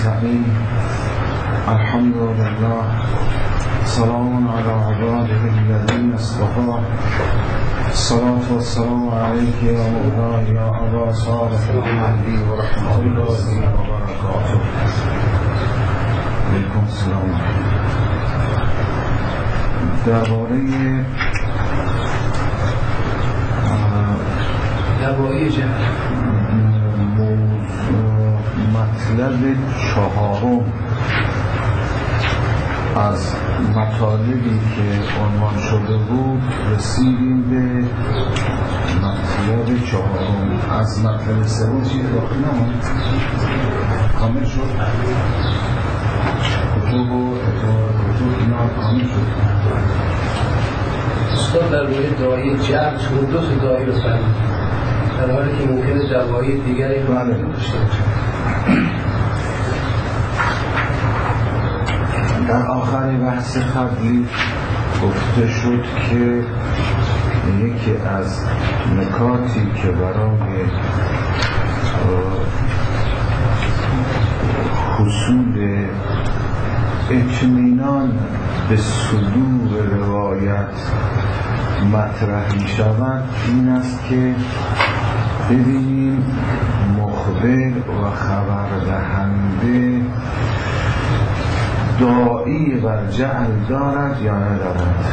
نستعين الحمد لله سلام على عباده الذين اصطفى الصلاة والسلام عليك يا مولاي يا أبا صالح المهدي ورحمة الله وبركاته. علیکم السلام. درباره مطلب چهارم از مطالبی که عنوان شده بود رسیدیم به مطلب چهارم. از مطلب سوم چیز باقی نموند؟ کامل شد؟ کتب و کتب اینا کامل شد؟ استاد درباره دعای جعل شما دو تا دعایی رو فرمودید در حالی که ممکنه دعای دیگری رو داشته باشه. در آخر بحث قبلی گفته شد که یکی از نکاتی که برای حصول اطمینان به صدور روایت مطرح می شود این است که ببینیم مخبر و خبر دهنده داعی بر جعل دارد یا ندارد.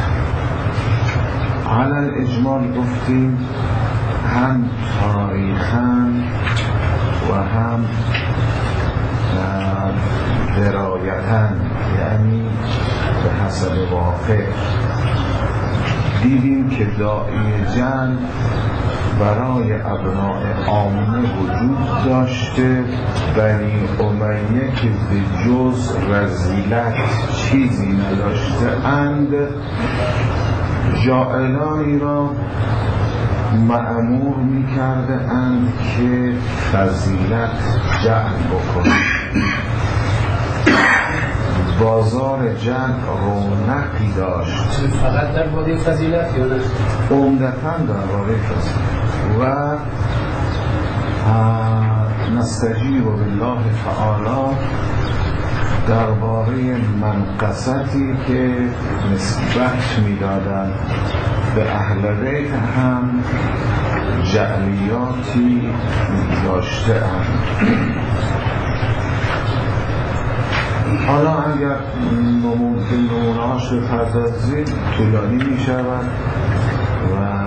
علل اجمال گفتیم هم تاریخاً و هم درایتاً، یعنی به حسب واقع. دیدیم که داعی جعل برای ابناء عامه وجود داشته، بنی امیه که به جز رذیلت چیزی نداشته اند جاعلانی را مأمور می کرده اند که فضیلت جعل بکنند. بازار جعل رونقی داشت. فقط در باره فضیلت یا نه؟ عمدتاً در باره فضیلت. و نستجیب بالله تعالی درباره منقصتی که نسبت می‌دادند به اهل بیت هم جعلیاتی داشته اند. حالا اگر نمونه‌هاش رو پردازیم طولانی می شود و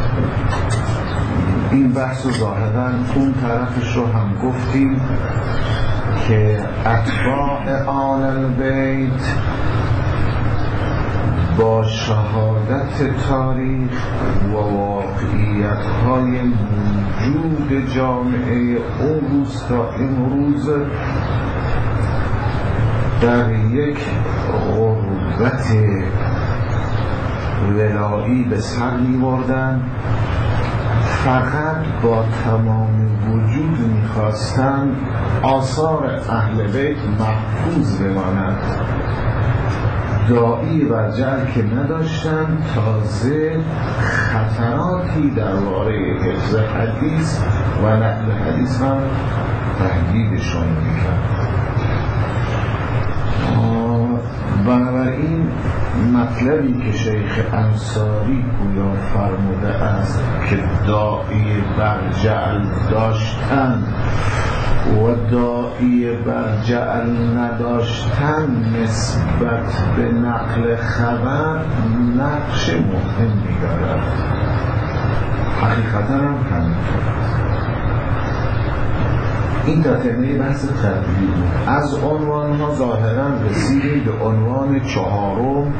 این بحث ظاهراً اون طرفش رو هم گفتیم که اتباع آل البیت با شهادت تاریخ و واقعیت‌های موجود جامعه اون روز تا امروز در یک غربت ولایی به سر می‌بردند، فقط با تمام وجود می‌خواستند آثار اهل بیت محفوظ بماند. داعی و جعل که نداشتند، تازه خطراتی درباره حفظ حدیث و نقل حدیث هم تهدیدشان می‌کرد. بنابراین مطلبی که شیخ انصاری گویا فرموده است که داعی بر جعل داشتن و داعی بر جعل نداشتن نسبت به نقل خبر نقش مهمی دارد. حقیقتا هم همینطور. این تاتمه بحث قبلی بود. از عنوان ها ظاهرا رسیدیم به عنوان چهارم،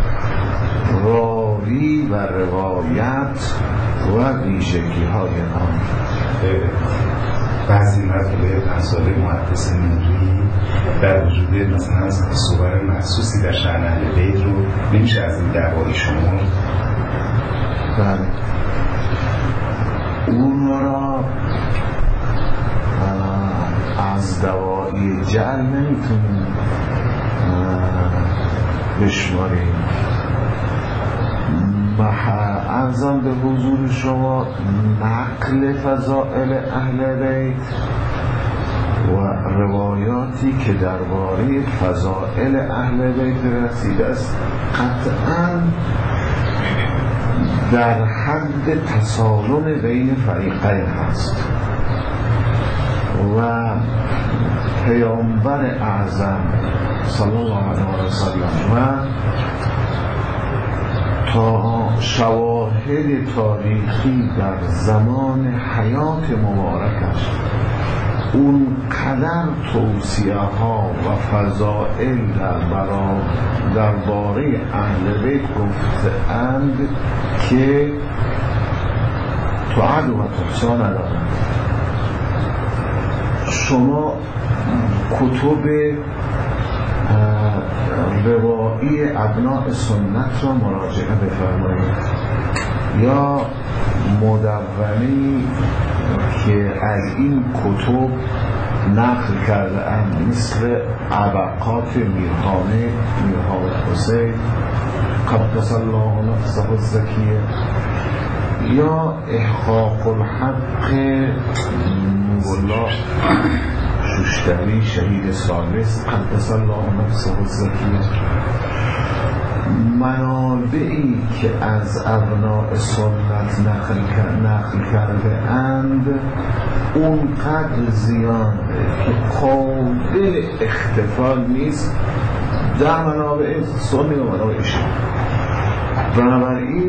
راوی و روایت و ویژگی های آن. بعضی مطالب امثال محدث نوری در وجود مثلا صور محسوسی در شأن اهل بیت رو نمیشه از این دعوای شما. بله اون را از دوایی جعل نمیتونیم بشماریم. ارزم به حضور شما نقل فضائل اهل بیت و روایاتی که درباره فضائل اهل بیت رسیده است قطعاً در حد تصالم بین فریقین هست و پیامبر اعظم صلی الله علیه و سلم و تا شواهد تاریخی در زمان حیات مبارکش اون قدر توصیه ها و فضائل درباره اهل بیت گفته اند که تعد و تحصی ندارند. شما کتب روایی ابناء سنت را مراجعه بفرمایید یا مدونی که از این کتب نقل کرده اند مثل عبقات میرحال حسین قدس الله نفسه الزکیه یا احقاق الحق مولا شوشتری شهید ثالث قدس الله نفسه الزکیه، منابعی که از ابناء سنت نقل کرده اند اونقدر زیاده که قابل اختفال نیست در منابع سنی و منابع شیعه. بنابراین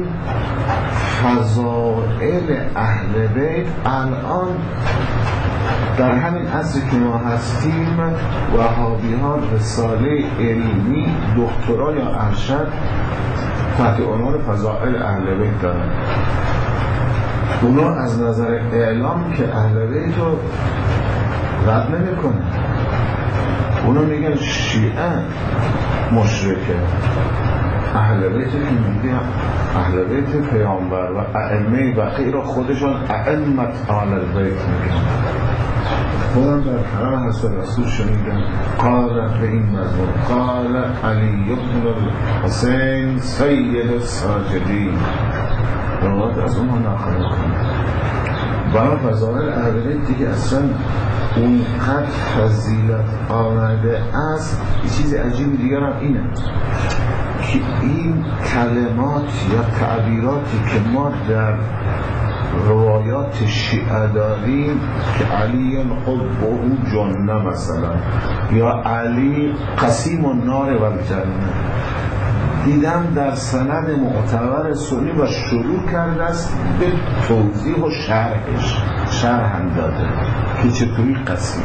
فضائل اهل بیت الان در همین عصر که ما هستیم وهابی ها رساله علمی دکترا یا ارشد تحت عنوان فضائل اهل بیت دارن. اونا از نظر اعلام که اهل بیت رو رد نمی کنن، اونا میگن شیعه مشرکه، اهل بیت که میگه اهل بیت پیامبر و ائمه بقیه را خودشان ائمت آل البیت میگن. خودم در حرم حضرت رسول شنیدم قال به این مضمون قال علی بن الحسین سید الساجدین، روایت از اونها نقل میکنه. برای فضائل اهل بیت دیگه اصلا اونقدر فضیلت آمده است. یه چیز عجیبی دیگر هم اینه که این کلمات یا تعبیراتی که ما در روایات شیعه داریم که علی حبه جنه مثلا یا علی قسیم النار و الجنه، دیدم در سند معتبر سنی و شروع کرده است به توضیح و شرح هم داده که چطوری قسیم.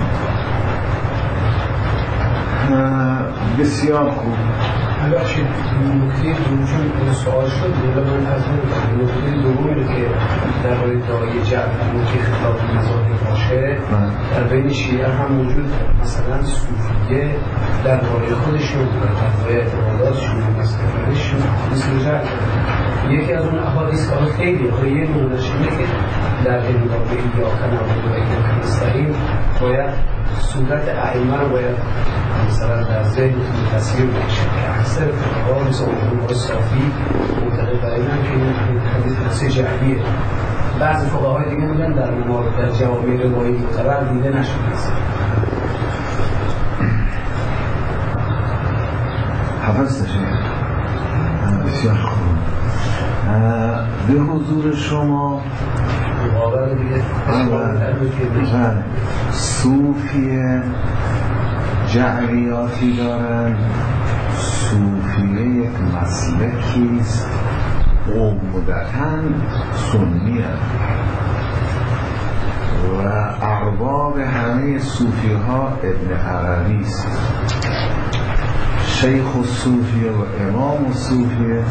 بسیار خوب. ببخشید نکته دوم سوال شد من از اون نکته دومی که در مورد دعای جعفری که خطاب مذاهب باشه در بین شیعه هم موجود، مثلا صوفیه درباره خودشون درباره اعتقاداتشون مثل جعفری یکی از اون احادیث که خیلی یه نمونهش اینه که در هنگام ایاک نعبد و ایاک نستعین باید صورت ائمه رو باید مثلا در ذهن تصویر بشه که اکثر فقها مثل علماء صافی معتقد بر اینن که این حدیث قصه جعلیه. بعضی فقهای دیگه میگن در جوامع روایی معتبر دیده نشده است. حفظ نشه. بسیار خوب. به حضور شما صوفیه جعلیاتی دارن. صوفیه یک مسلکیست عمدتاً سنی و ارباب همه صوفی ها ابن عربی است، شیخ الصوفیه و امام الصوفیه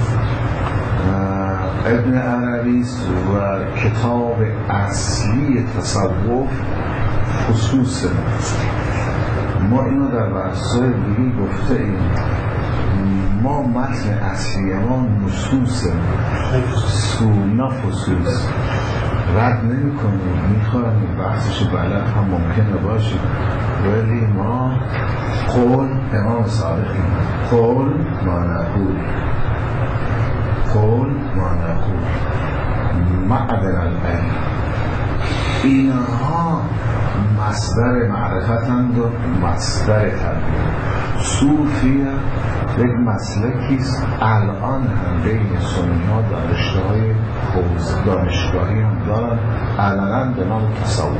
ابن عربی است و کتاب اصلی تصوف خصوصا ما اینو در بحث‌های دیگه گفته ایم. ما متن اصلی ما نصوص نه فصوص رد نمی کنیم، میخوایم بحثش بلد هم ممکنه باشه ولی ما قول امام صادقی قول ما نقول معدن العلم اینها مصدر معرفتند و مصدر تنبیه. صوفیه یک مسلکیست، الان هم بین سنی ها دانشگاهی دانشگاهی هم دارن علنا به نام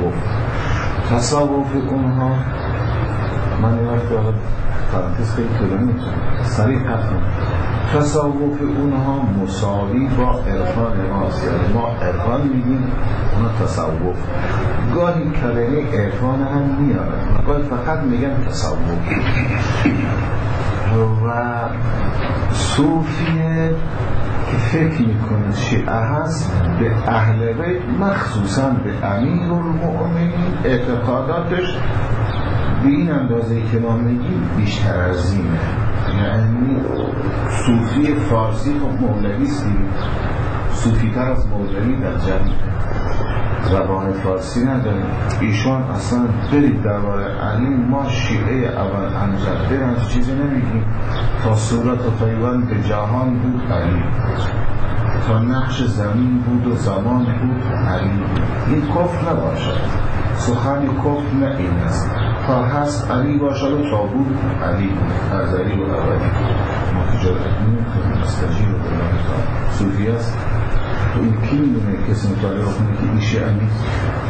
تصوف اونها. من یه وقت باید پرانتز خیلی طولانی سریع قطعا تصوف اونها مساوی با عرفان ماست، یعنی ما عرفان میگیم اونا تصوف. گاهی کلمه عرفان هم میارن و گاهی فقط میگن تصوف. و صوفیه که فکر میکنه شیعه هست به اهل بیت، مخصوصا به امیرالمؤمنین اعتقاداتش به این اندازه که ما میگیم بیشتر از اینه. یعنی صوفی فارسی خب مولویستی، صوفی تر از مولوی در جمعی زبان فارسی نداریم. ایشان اصلا برید درباره علی ما شیعه اول انجده از چیزی نمیگیم. تا صورت و پیوند به جهان بود علی، تا نقش زمین بود و زمان بود علی بود. این کفر نباشد، سخن کفر نه این است. تا هست علی باشد و تا بود علی بود، ازلی و اولی. ما تجارت نمیکنیم، مستجیر و بلانتا صوفی است. تو این کی میدونه کسی مطالعه کنه که این شیعه نیست؟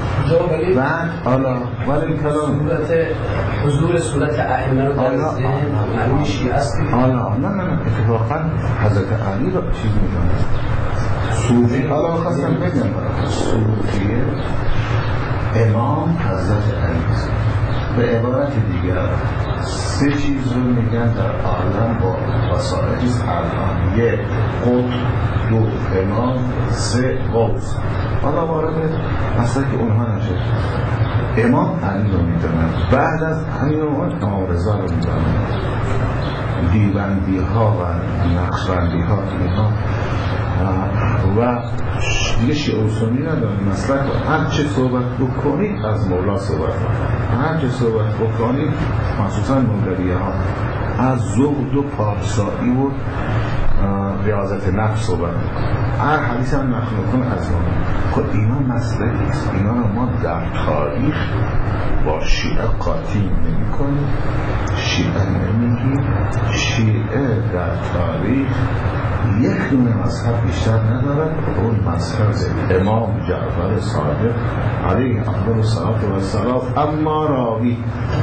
بعد حالا ولی کلام حضور صورت ائمه رو در ذهن معنی شیعه است. حالا نه اتفاقا حضرت علی رو چیز میدونه صوفی. حالا خواستم بگم صوفیه امام حضرت علی است. به عبارت دیگر 3 چیز رو میگن در عالم با وسائل الان: 1 قطب، 2 امام، 3 غوث. حالا وارد اصلا که اونها نشه. امام علی رو میدونن، بعد از علی امام رضا رو میدونن، دیوبندی ها و نقشبندی ها اینها و دیگه شیعه و سنی ندارن. مثلا هر چه صحبت بکنید از مولا صحبت بکنید، هر چه صحبت بکنید مخصوصا مولویه ها از زهد و پارسایی و ریاضت نفس صحبت بکنید. هر حدیث هم نقل کن از مولا. خب اینا مسئله نیست. اینا رو ما در تاریخ با شیعه قاطی نمی کنیم، شیعه نمیگیم. شیعه در تاریخ یک دونه مذهب بیشتر ندارد، اون مذهب امام جعفر صادق علیه افضل الصلاة و السلام. اما راوی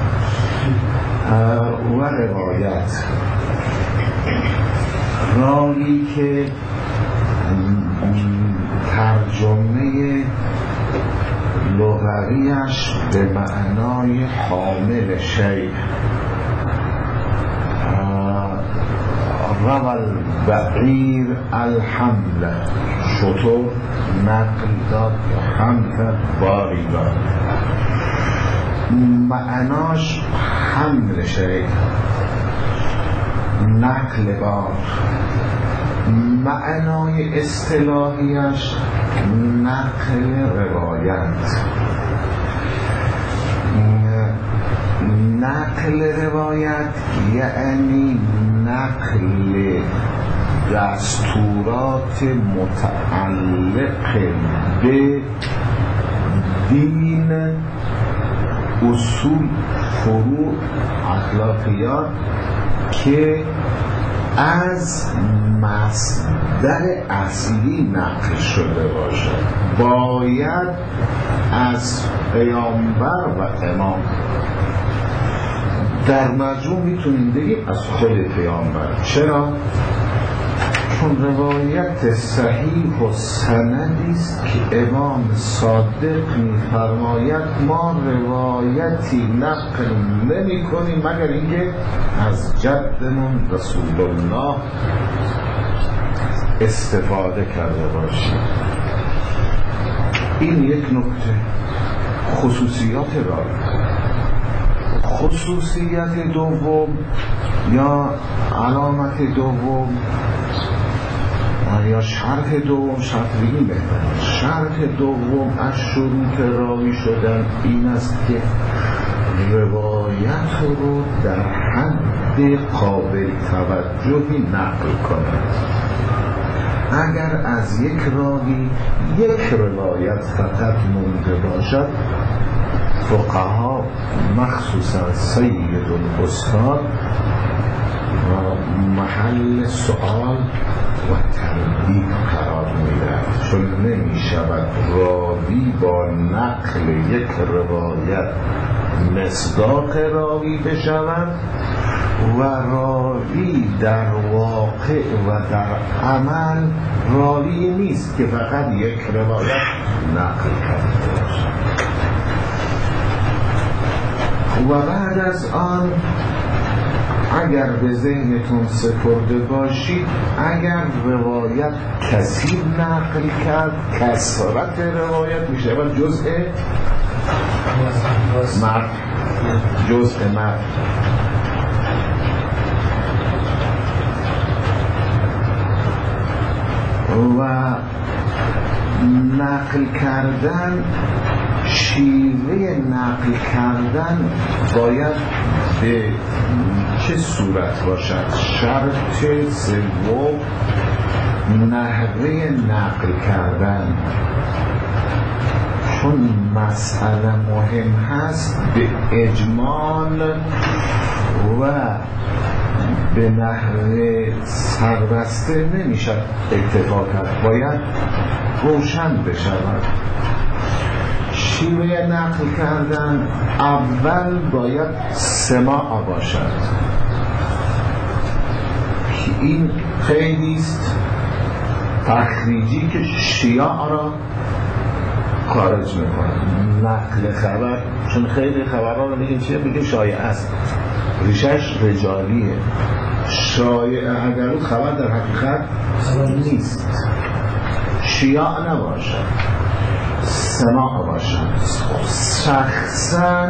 و روایت، راوی که ترجمه لغویش به معنای حامل شیء، روال بعیر الحمل، شطور نقل داد یا حمل باری داد، معناش حمل شیء، نقل بار. معنای اصطلاحیش نقل روایت. نقل روایت یعنی نقل دستورات متعلق به دین، اصول، فروع، اخلاقیات که از مصدر اصلی نقل شده باشد. باید از پیامبر و امام. در مجموع میتونیم بگیم از خود پیامبر. چرا؟ چون روایت صحیح و سندی است که امام صادق می‌فرماید ما روایتی نقل نمی‌کنیم مگر اینکه از جدمون رسول الله استفاده کرده باشیم. این یک نکته. خصوصیات راوی. خصوصیت دوم یا علامت دوم یا شرح دوم، شرح بگیم بهتر، شرح دوم از شروط راوی شدن این است که روایت رو در حد قابل توجهی نقل کند. اگر از یک راوی یک روایت فقط مونده باشد فقها مخصوصا سید الاستاد محل سؤال و تردید قرار می‌دهد، چون نمی‌شود راوی با نقل یک روایت مصداق راوی بشود و راوی در واقع و در عمل راوی نیست که فقط یک روایت نقل کرده باشد. و بعد از آن اگر به ذهنتون سپرده باشید، اگر روایت کثیر نقل کرد، کثرت روایت می شود جزء مرد، جزء مرد. و نقل کردن، شیوه نقل کردن باید به چه صورت باشد؟ شرط سوم نحوه نقل کردن، چون مسئله مهم هست به اجمال و به نحوه سربسته نمیشد اکتفا کرد، باید روشن بشود. شیوه نقل کردن اول باید سماع باشد، این خیلی است تخریجی که شیاع را خارج میکنه. نقل خبر، چون خیلی خبرها رو میگیم چیه؟ بگیم شایعه است، ریشش رجالیه. شایعه اگر اون خبر در حقیقت نیست، شیاع نباشد، سماع باشد. شخصا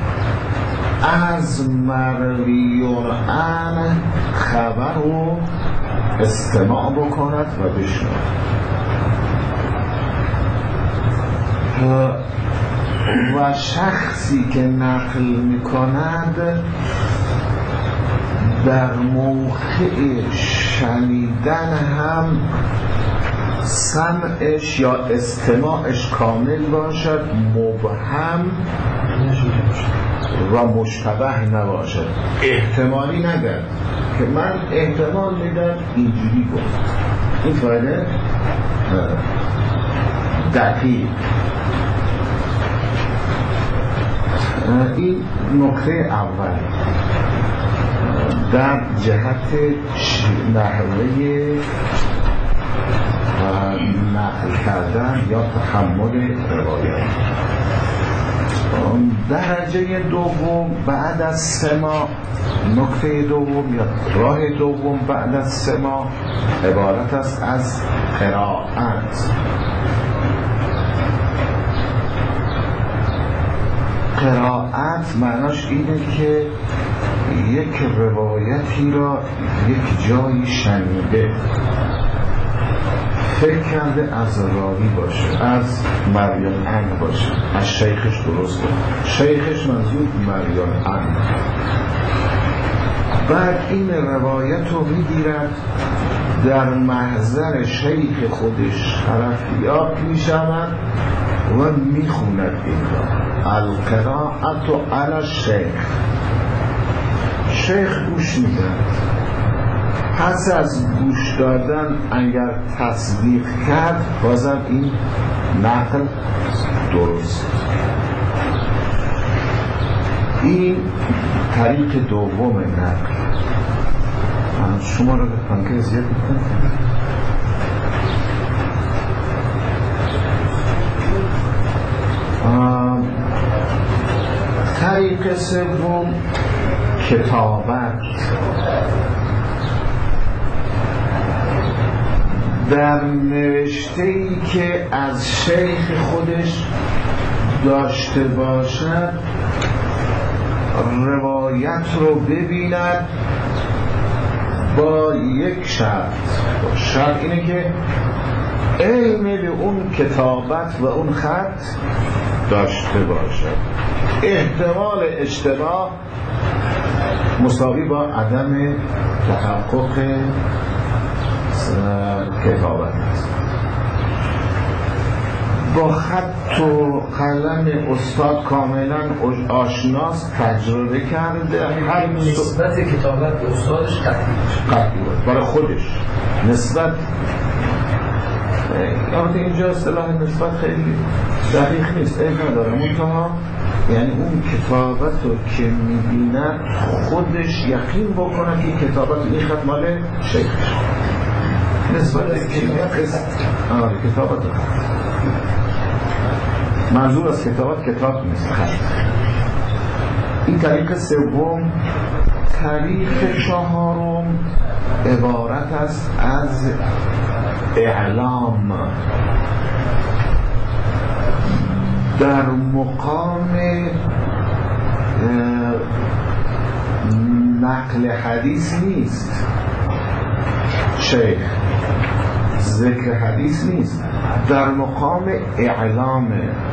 از مرویون عن خبر رو استماع بکند و بشنود. و شخصی که نقل میکند در موقع شنیدن هم سمعش یا استماعش کامل باشد، مبهم و مشتبه نباشد، احتمالی ندارد که من احتمال میدم اینجوری گفت، این فایده دقیق. این نکته اول در جهت نحوه نقل کردن یا تحمل روایت. درجه دوم بعد از سماع، نکته دوم یا راه دوم بعد از سماع عبارت است از قرائت. قرائت معناش اینه که یک روایتی را یک جایی شنیده، فکر کرده از راوی باشه، از مرویان عن باشه، از شیخش درست باشه، شیخش منظور مرویان عن. بعد این روایت رو میگیرد در محضر شیخ خودش حرفیات میشود و میخوند این را. القراءت علی الشیخ، شیخ گوش میدهد، پس از گوش دادن اگر تصدیق کرد بازم این نقل درست. این طریق دوم نقل. شما رو به پنکه زیاد میکنم. طریق سوم کتابت. در نوشته‌ای که از شیخ خودش داشته باشد روایت رو ببیند با یک شرط. شرط اینه که علم به اون کتابت و اون خط داشته باشد. احتمال اشتباه مساوی با عدم تحقق کتابت است. با خط و قلم استاد کاملا آشناست، تجربه کرده. هر نسبت کتابت به استادش قطعی بود برای خودش. نسبت البته اینجا اصطلاح نسبت خیلی دقیق نیست، نداره، منتها یعنی اون کتابت رو که میبیند خودش یقین بکنه که این کتابت این خط مال شیخش. نسبت کتابت منظور از کتاب نیست، خط. این طریق سوم. طریق چهارم عبارت است از اعلام در مقام نقل حدیث نیست، شیخ ذکر حدیث نیست، در مقام اعلام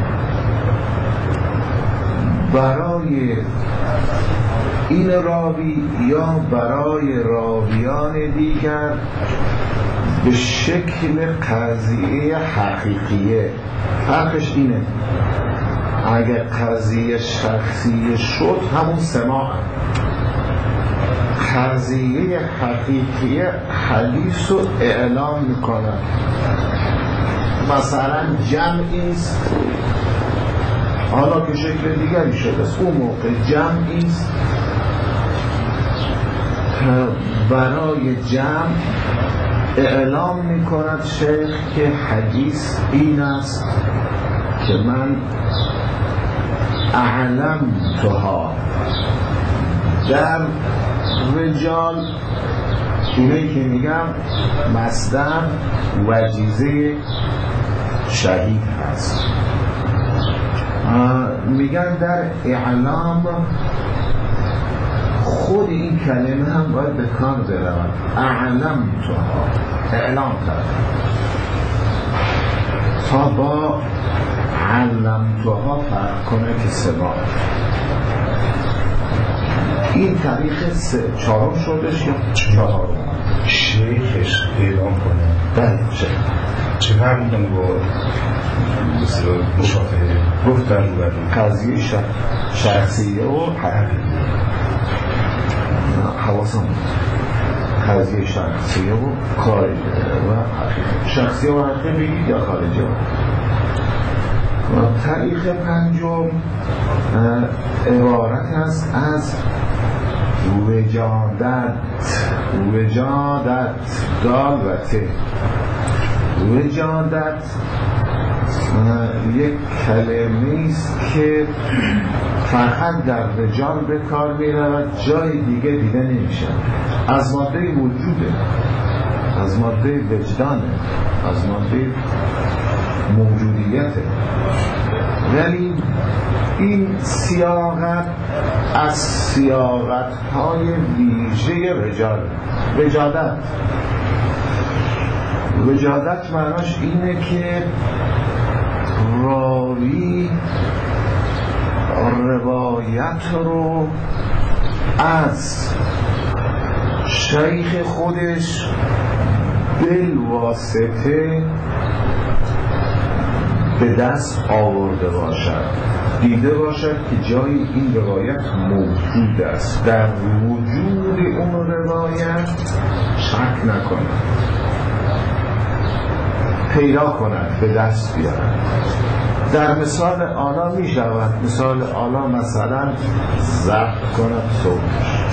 برای این راوی یا برای راویان دیگر به شکل قضیه حقیقیه. فرقش اینه، اگر قضیه شخصی شد همون سماع، قضیه حقیقیه حدیث رو اعلام میکنه. مثلا جمعیست، حالا که شکل دیگری شده است، اون موقع جمعیست برای جمع اعلام میکند شیخ که حدیث این است که من اعلم توها. در رجال اینه که میگم مصدر وجیزه شهید هست، میگن در اعلام خود این کلمه هم باید به کار برود. اعلم توها، اعلام کرد، تا با علم توها فرق کنه که سبا. این طریق چهارم شدش یا چهارم؟ شیخش اعلام کنه. بله شیخ. چه فرق میکنه با مشافهه؟ گفت در رو قضیه شخصیه و حقیقیه. حواسم قضیه شخصیه و خارجیه و حقیقیه. شخصیه و حقیقیه بگید یا خارجیه. و طریق پنجم عبارت است از وجادت. وجادت دال و ته. وجادت یک کلمه است که فقط در رجال به کار می‌رود، جای دیگه دیده نمیشه. از ماده وجوده، از ماده وجدانه، از ماده موجودیته. ولی این سیاقت از سیاقت‌های ویژه رجال. وجادت معناش اینه که راوی روایت رو از شیخ خودش بالواسطه به دست آورده باشد، دیده باشد که جای این روایت موجود است، در وجود اون روایت شک نکند، پیدا کند، به دست بیارد. در مثال آلا می شود، مثال آلا مثلا ضبط کند صوتش.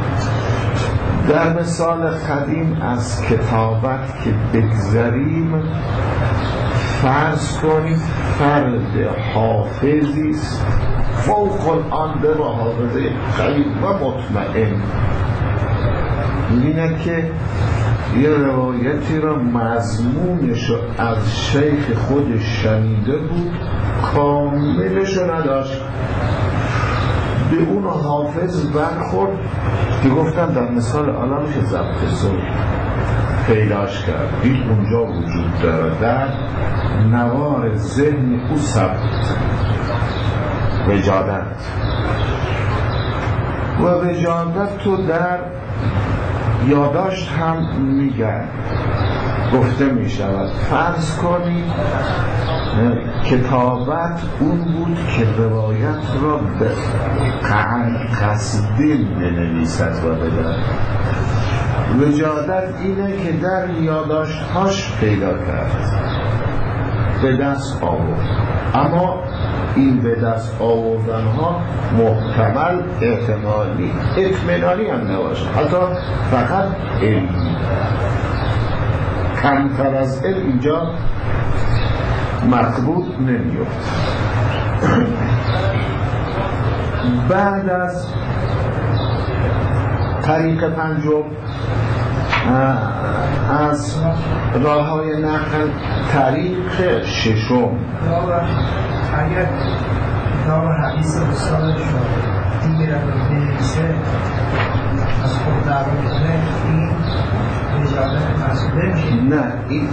در مثال قدیم از کتابت که بگذریم، فرض کنید فرد حافظی است فوق العاده با حافظه قوی و مطمئن، می‌بیند که یه روایتی را مضمونش رو از شیخ خودش شنیده بود، کاملش رو نداشت، به اون حافظ برخورد که گفتن در مثال آلا میشه ضبط صوت پیداش کرد، دید اونجا وجود داره، در نوار ذهن او ثبت. وجادت و وجادت تو در یادداشت هم میگن، گفته می شود فرض کنید کتابت اون بود که روایت را به قصدین بنویسد و بدهد. وجادت اینه که در یادداشت‌هاش پیدا کرد، به دست آورد، اما این به دست آوردن ها محتمل احتمالی اطمینانی هم نباشه، حتی فقط علمی، کمتر از علم اینجا مقبول نمیفت. بعد از طریق پنجم از راه های نقل طریق ششم، اگر کتاب حدیث استاد شما دیگه رو بنویسه از خود در کنه، این اجازه مسئوله میشه؟ نه، این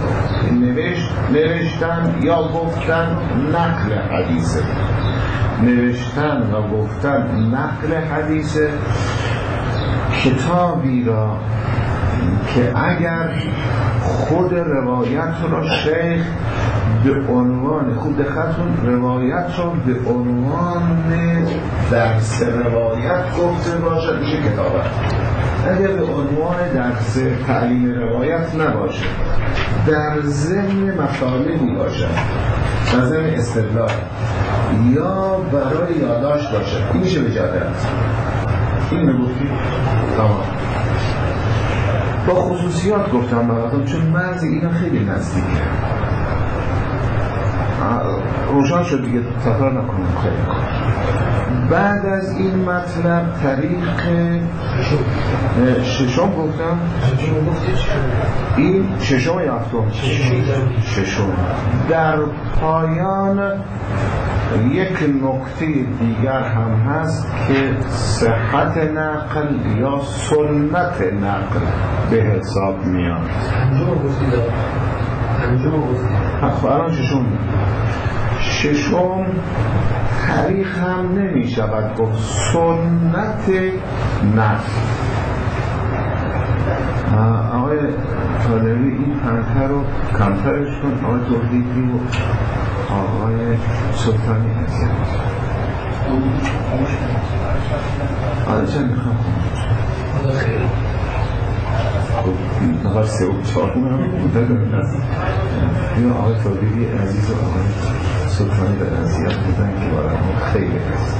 نوشتن یا گفتن نقل حدیثه، نوشتن و گفتن نقل حدیثه. کتابی را که اگر خود روایت را شیخ به عنوان، خود دقتون روایت را به عنوان درس روایت گفته باشد میشه کتابت. اگر به عنوان درس تعلیم روایت نباشه، در ضمن مطالبی باشد، در ضمن استدلال یا برای یادداشت باشه، این میشه وجادت. این نگفتی؟ تمام. با خصوصیات گفتم براتون، چون مرز اینا خیلی نزدیکه. روشن شد دیگه، تکرار نکنم. خیلی بعد از این مطلب طریق ششم گفتم، این ششم یا هفتم؟ ششم. در پایان یک نکته دیگر هم هست که صحت نقل یا سنت نقل به حساب میاد. الان ششم طریق هم نمی شود گفت، سنت نقل. آقای طالبی این پنتر رو کمترش کن، آقای توحیدی و آقای سلطانی هست. آقای چند میخوام نفر سه و چهارم هم بوده دارم از این آقای طالبی عزیز و آقای سلطانی در عزیز بودن که برای خیلی هست.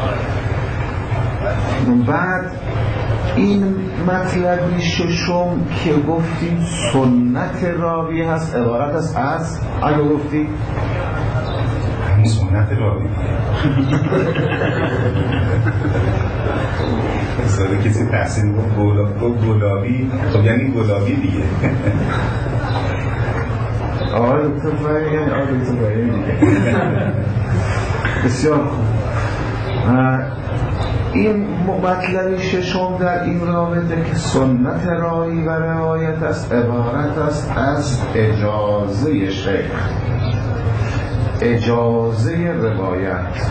بعد این مطلبی ششم که گفتیم سنت راوی هست، عبارت است از اگه گفتی سنت راوی ساده کسی تحصیل گفت گلابی، خب یعنی گلابی دیگه. آقای دکتر فرایی یعنی آقای دکتر فرایی دیگه. بسیار خوب. این مطلب ششم در این رابطه که سنت راوی و روایت است، عبارت است از اجازه شیخ، اجازه روایت.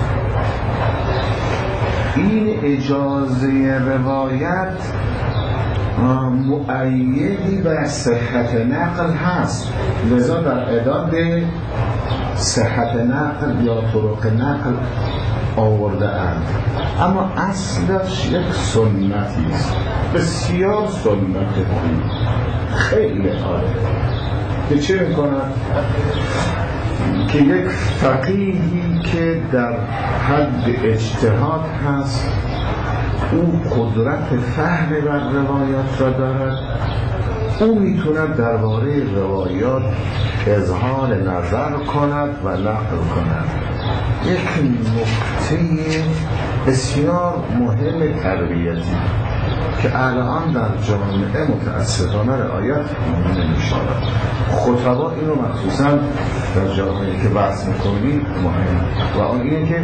این اجازه روایت مؤیدی بر صحت نقل هست، لذا در اعداد صحت نقل یا طرق نقل آورده اند، اما اصلش یک سنتی است، بسیار سنت خیلی عالی. که چه میکنند؟ که یک فقیهی که در حد اجتهاد هست، او قدرت فهم بر روایات را دارد، او میتوند درباره روایات اظهار نظر کند و نقل کند. یک نکته بسیار مهم تربیتی که الان در جامعه متاسفانه رعایت نمی‌شود. خطبا اینو مخصوصا در جامعه که بحث می‌کنیم مهم و آن اینه که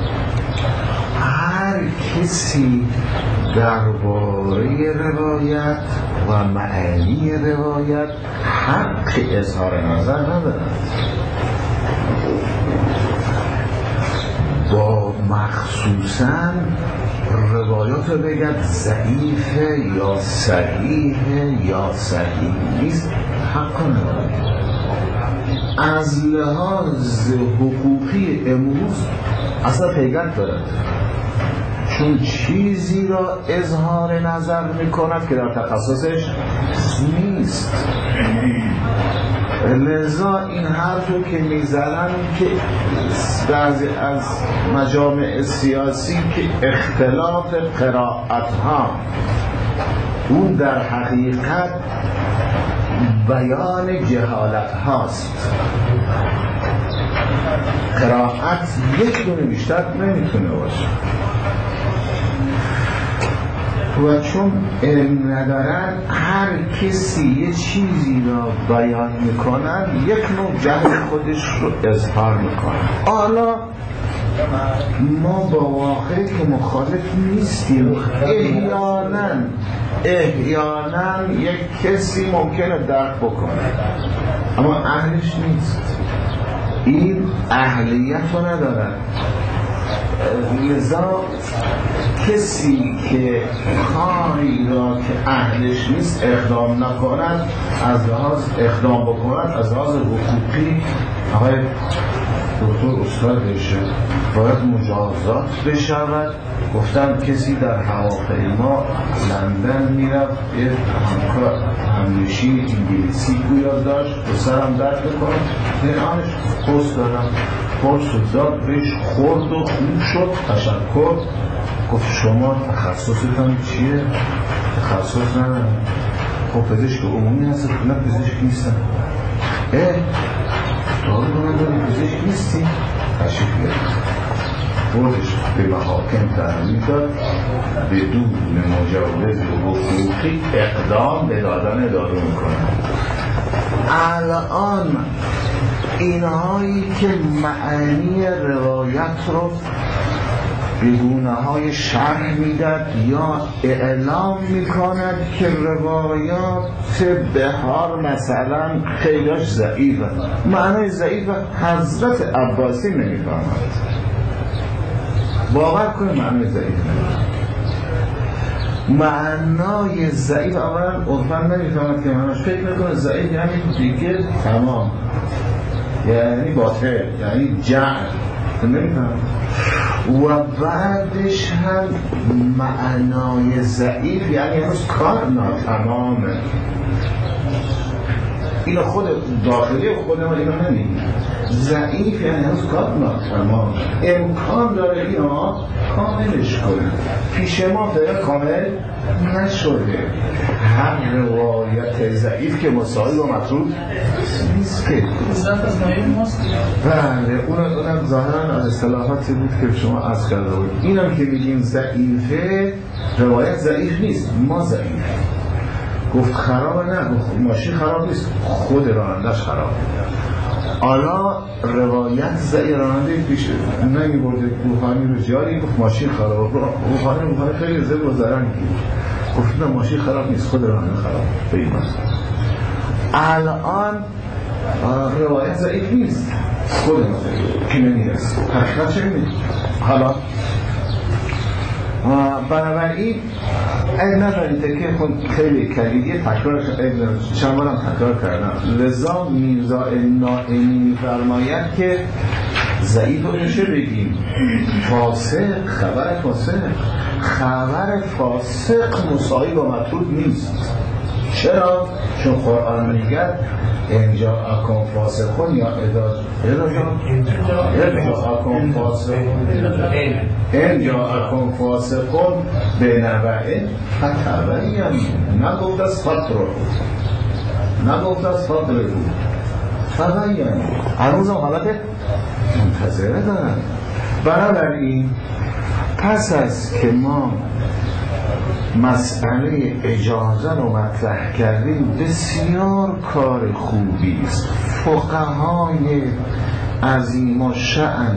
هر کسی درباره روایت و معانی روایت حق اظهار نظر ندارد. با مخصوصا روایات رو بگد ضعیفه یا صحیحه یا صحیح نیست حق نداره. از لحاظ حقوقی امروز اصلا پیگرد دارد، چون چیزی را اظهار نظر میکند که در تخصصش نیست. لذا این حرفو که میزنن که بعضی از مجامع سیاسی که اختلاف قرائت ها اون در حقیقت بیان جهالت هاست. قرائت یک دونه بیشتر نمیتونه باشه و چون علم ندارن هر کسی یه چیزی را بیان میکنن یک نوع جهل خودش رو اظهار میکنن. حالا ما با واقعی که مخالف نیستیم، احیانا یک کسی ممکنه درک بکنه اما اهلش نیست، این اهلیت رو ندارن. لذا کسی که کاری را که اهلش نیست اقدام نکند، از لحاظ اقدام بکند از لحاظ حقوقی آقای دکتر استاد بشه باید مجازات بشود. گفتم کسی در هواپیما لندن میرفت یه همکار همنشین انگلیسی گویا داشت به سرم درد بکنم نرانش پست دارم، پست داد بهش خورد و خوب شد تشکر. گفت شما تخصصتان چیه؟ تخصص ندارم. خب پزشک عمومی هست؟ نه پزشک نیستم. دارو من داری پزشک نیستی؟ تشریف بیارم بردش به محاکم تحمیل داد بدون مجوز حقوقی اقدام به دادن دارو میکنه. الان اینهایی که معانی روایت رو به گونه‌های شرح میداد یا اعلام میکند که روایات بهار مثلا خیلیش ضعیفه، معنای ضعیفه حضرت عباسی نمیفهمد. باور کنید معنای ضعیف معنای ضعیف اولا عرفاً نمیفهمد که معناش فکر میکنه ضعیف یعنی دیگه تمام، یعنی باطل، یعنی جعل، نمیفهمد. و بعدش هم معنای ضعیف یعنی هنوز کار ناتمامه. اینو خود داخلی خود ما اینو نمیگیم. ضعیف یعنی هنوز کار ناتمامه، امکان داره اینو کاملش کنه، پیش ما فعلا کامل نشده. هر روایت ضعیف که مسائل و مطلوب نیست که بله اونم ظاهرا از اصطلاحاتی بود که شما عرض کرده بود. اینم که میگیم ضعیفه، روایت ضعیف نیست، ما ضعیف. گفت خرابه، نه گفت ماشین خراب نیست، خود رانندش خرابه. حالا روایت ضعیف راننده پیش نمیبرده روحانی رو جاری، گفت ماشین خراب، روحانی خیلی زب و زرنگی گفت نه ماشین خراب نیست، خود راننده خراب. به این الان روایت ضعیف نیست، خود ما ضعیف که نمیرست، حقیقت چه نیست. حالا بنابراین این نظرید که خود خیلی کلیدی تکرار چند بارم تکرار کردم. لذا میرزا نائمی میفرماید که ضعیف رو میشه بگیم فاسق، خبر فاسق مساوی با مطلوب نیست. چرا؟ چون قرآن میگه اینجا اکن فاسقون یا اینجا اکن فاسقون به نوعه فتبین، نگفت از فتره، نگفت از فتره بود تبین. هنوز هم حالت منتظره دارن. بنابراین پس از که ما مسئله اجازه رو مطرح کردیم بسیار کار خوبی است. فقهای عظیم و شأن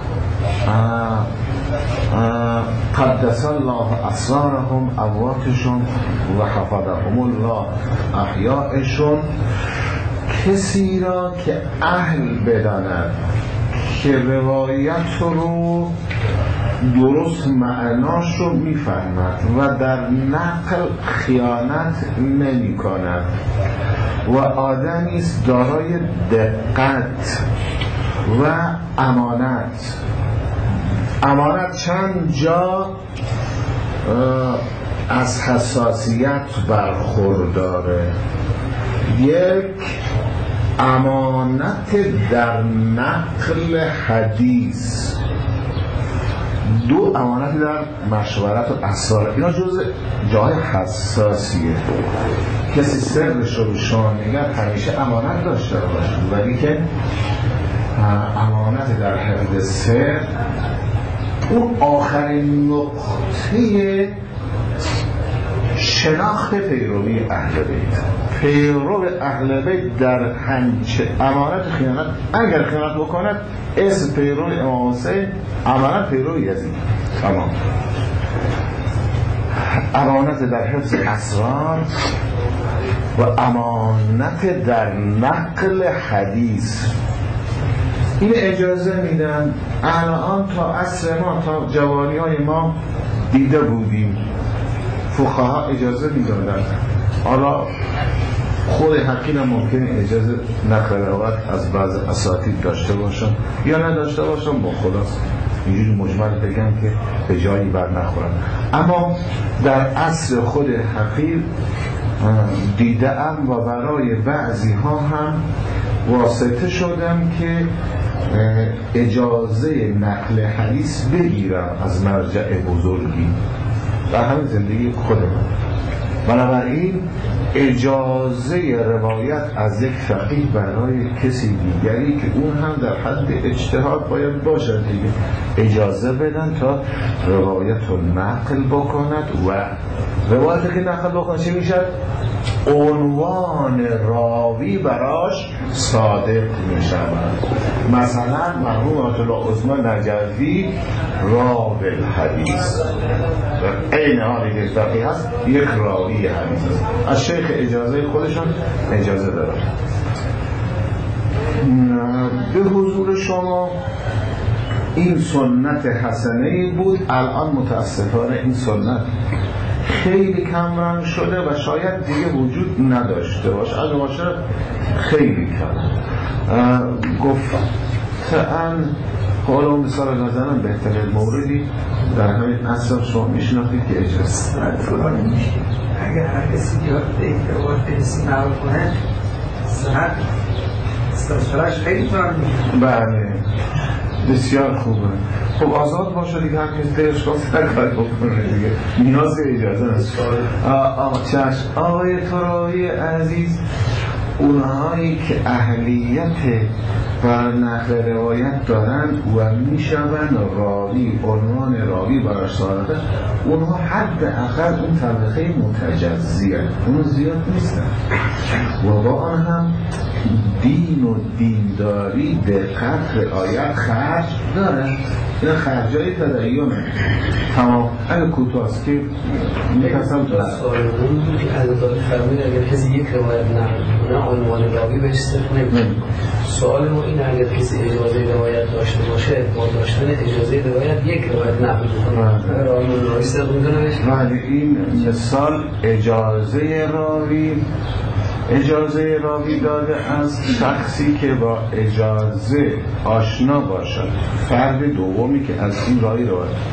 قدس الله اسرارهم امواتشون و حفظهم الله احیاءشون کسی را که اهل بداند که روایت رو درست معناش رو میفهمد و در نقل خیانت نمی کند و آدمی است دارای دقت و امانت. چند جا از حساسیت برخورداره. یک، امانت در نقل حدیث. دو، امانت در مشورت و اسرار. اینا جزء جای حساسیه. کسی سرش رو به شما میگه همیشه امانت داشته باشه، ولی که امانت در حفظ سر اون آخرین نقطه شناخت پیروی اهل بیت. پیرو اهل بیت در هنچه امانت خیانت، اگر خیانت بکند اسم پیرو امام حسین، امانت پیرو یزید. تمام. امانت در حفظ اسرار و امانت در نقل حدیث. این اجازه میدن. الان تا عصر ما، تا جوانی های ما دیده بودیم فقها اجازه میدادن. حالا خود حقیقا ممکنه اجازه نقل روایت از بعض اساتید داشته باشن یا نداشته باشن، با خلاص اینجوری مجمل بگم که به جایی بر نخورن. اما در عصر خود حقیر دیدم و برای بعضی ها هم واسطه شدم که اجازه نقل حدیث بگیرم از مرجع بزرگی در همین زندگی خودم. بنابراین اجازه روایت از یک فقیه برای کسی دیگری که اون هم در حد اجتهاد باید باشد دیگه، اجازه بدن تا روایت رو نقل بکند و روایت که نقل بکند چه میشد؟ عنوان راوی براش صادق میشود. مثلا مرحوم آیت الله عثمان نجفی راوی الحدیث، این حالی که فقیه هست یک راوی حدیث هست. از شیخ اجازه خودشون اجازه دارن. به حضور شما این سنت حسنه بود. الان متاسفانه این سنت خیلی کم رنگ شده و شاید دیگه وجود نداشته باشه. اگه باشه خیلی کم. گفتن حالا اون مثال نزنم بهترین موردی در همین اصلا شما میشناختید که اجازه اگر هر کسی بیاد به اعتبار فلسی نقل کنه صحت استثراش خیلی کار میشه. بله بسیار خوبه. خب آزاد باشه دیگه، هر کسی دلش خواست هر کاری بکنه دیگه، نیاز اجازه نیست. آقای تراوی عزیز، اونهایی که اهلیت بر نقل روایت دارن و میشون راوی، عنوان راوی براش صادقه، اونها حد اقل اون طبقه متجزیه، اون زیاد نیستن و با آن هم دین و دینداری دقت رعایت خرج دارن. این خرجای تدیونه. تمام. اگه کوتاست که میکسم سوال اون بود که عدداری فرمید اگر کسی یک روایت نه عنوان راوی بهش صرف نمیده. سوال ما این اگر کسی اجازه روایت داشته باشه با داشتن اجازه روایت یک روایت نقل کنه راوی راوی صرف میکنه. ولی این مثال اجازه راوی داده از شخصی که با اجازه آشنا باشد، فرد دومی که از این راوی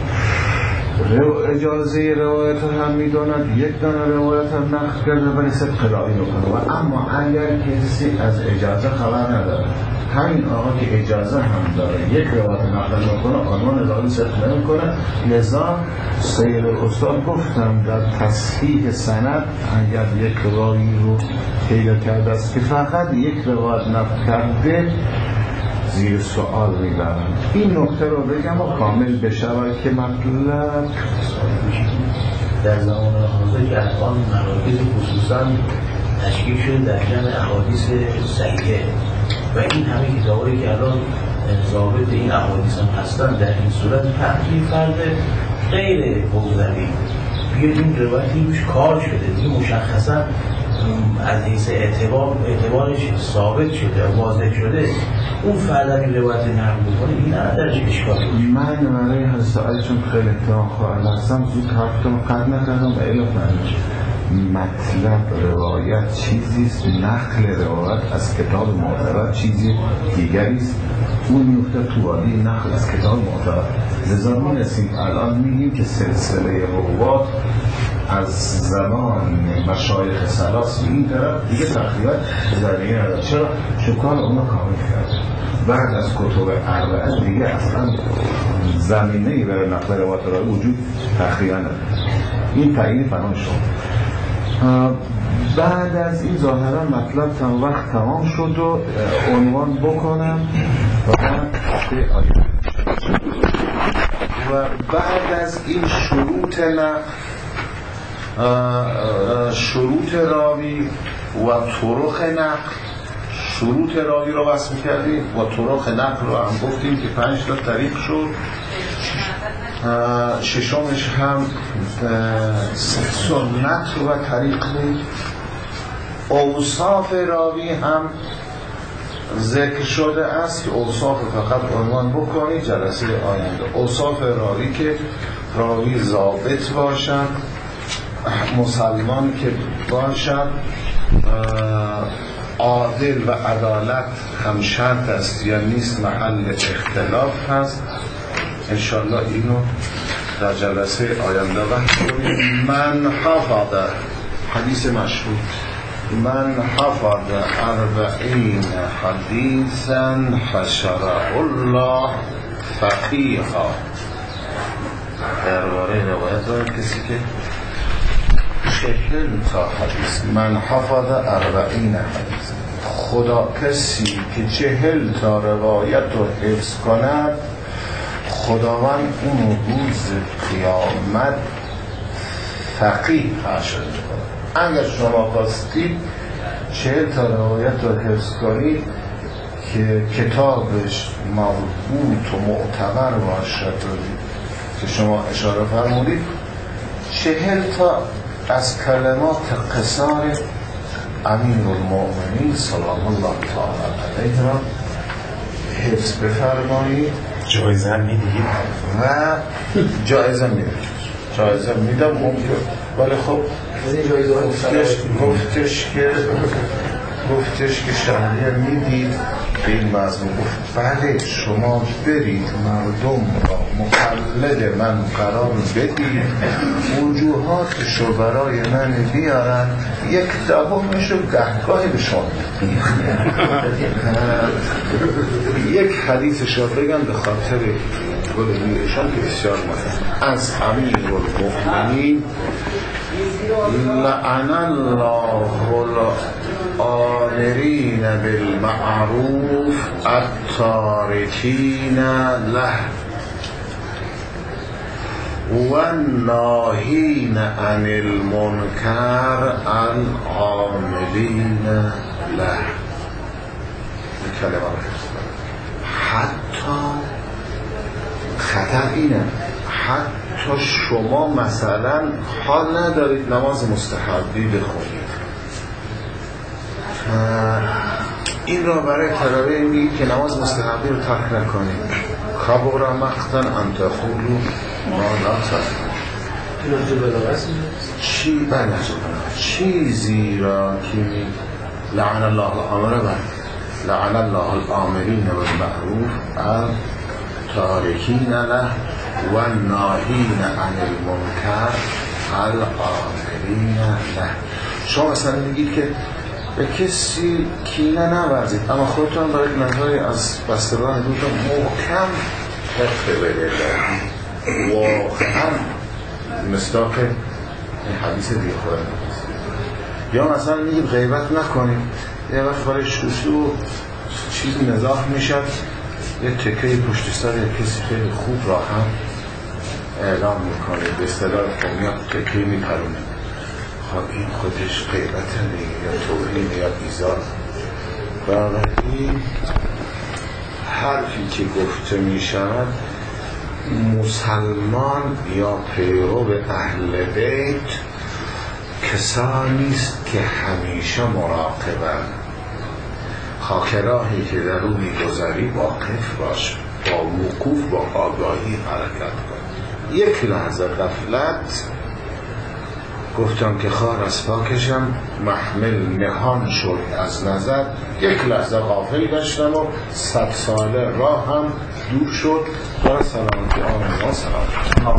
اجازه روایت هم میداند، یک دانه روایت هم نقل کرده ولی صدق راوی میکنه. و اما اگر کسی از اجازه خبر نداره، همین آقا که اجازه هم داره یک روایت نقل میکنه، عنوان راوی صدق نمیکنه. لذا سید استاد گفتم در تصحیح سند اگر یک راوی رو پیدا کرده است که فقط یک روایت نقل کرده، زیر سوال میبرم. این نکته رو بگم و کامل بشود که مطلب در زمان حاضر که الان مراکز خصوصا تشکیل شده در جمع احادیث صحیحه و این همه کتابایی که الان ضابط این احادیث هم هستن در این صورت تحقیق کرده غیر حوزوی بیاد این روایتی روش کار شده دیگه مشخصا از حیث اعتبارش ثابت شده و واضح شده، اون فردا که روایت نقل بکنه این ندارش اشکالی. من برای هر سوالتون خیلی احترام خواهد هستم، زود حرفتون قطع نکردم و الا مطلب روایت چیزیست، نقل روایت از کتاب معتبر چیزی دیگریست، اون میفته تو وادی نقل از کتاب معتبر. لذا می‌رسیم الان میگیم که سلسله روات از زمان مشایخ ثلاث این طرف دیگه تقریبا زمینه نداره. چرا؟ شکان اونو کامل کرده. بعد از کتب اربعه دیگه اصلا زمینه‌ای برای نقل روات را وجود تقریبا نداره. این تعیین فرمان شد. بعد از این ظاهرا مطلب وقت تمام شد و عنوان بکنم و بعد از این شروط راوی و طرق نقل، شروط راوی رو وصف کردیم و طرق نقل رو هم گفتیم که 5 تا طریق شد. ششمش هم سنت و طریق بود. اوصاف راوی هم ذکر شده است که اوصاف فقط عنوان بکنید جلسه آینده. اوصاف راوی که راوی ضابط باشد، مسلمان که باشد، عادل و عدالت هم شرط است یا نیست محل اختلاف هست. انشالله اینو در جلسه آینده وقت کنیم. من حفظ حدیث مشهور، من حفظ 40 حدیثا حشره الله فقیها. درباره روایت دارد کسی که 40 تا حدیث، من حفظ 40 حدیث، خدا کسی که 40 تا روایت رو حفظ کند خداوند اون روز قیامت فقیه حشر می‌کند. اگر شما خواستید 40 تا روایت رو حفظ کنید که کتابش مربوط و معتبر باشد که شما اشاره فرمودید، 40 تا از کلمات قصار امیر المؤمنین سلام الله تعالی علیه را حفظ بفرمایید. جایزه میدید و جایزه میدم ممکن، ولی خب گفتش که شهریه میدید به این مضمون. گفت بله شما برید مردم را مقلد من قرار بدید، وجوهاتشو برای من بیارن، 1/10 گهگاهی به شما یک حدیثش را بگم به خاطر گلویشان که بسیار مهم. از امیر المؤمنین لعن الله الآمرین بالمعروف التارکین له والناهین عن المنکر العاملین له. کلمه حتی خطر اینه، حتی شما مثلا حال ندارید نماز مستحبی بخونید، این را برای طلبه میگید که نماز مستحبی رو ترک نکنید. کبر مقتا ان تقولوا ما لا تفعلون. چیزی را که لعن الله الآمرین بالمعروف التارکین له والناهین عن المنکر العاملین له. شما مثلا میگید که به کسی کینه نورزید، اما خودتون برای نظری از بستگان دوتون محکم حفظ بدید. واقعا مصداق این حدیث دیگه خود نماز. یا مثلا میگید غیبت نکنید، یه وقت برای شوشو چیزی نزاح میشد، یه تکه پشت سر کسی خیلی خوب را هم اعلام میکنه، به اصطلاح قومیت تکه میپرونه. خب این خودش غیبت دیگه یا توهین یا ایذا. بنابراین حرفی که گفته میشود مسلمان یا پیرو به اهل بیت کسانی است که همیشه مراقبن، خاک راهی که در اون می‌گذری واقف باش، با وقوف با آگاهی حرکت کن. یک لحظه غفلت، گفتم که خار از پاکشم، محمل نهان شد از نظر، یک لحظه غافل گشتم و 100 ساله راه هم دور شد. برای سلامتی آن ما سلامتی.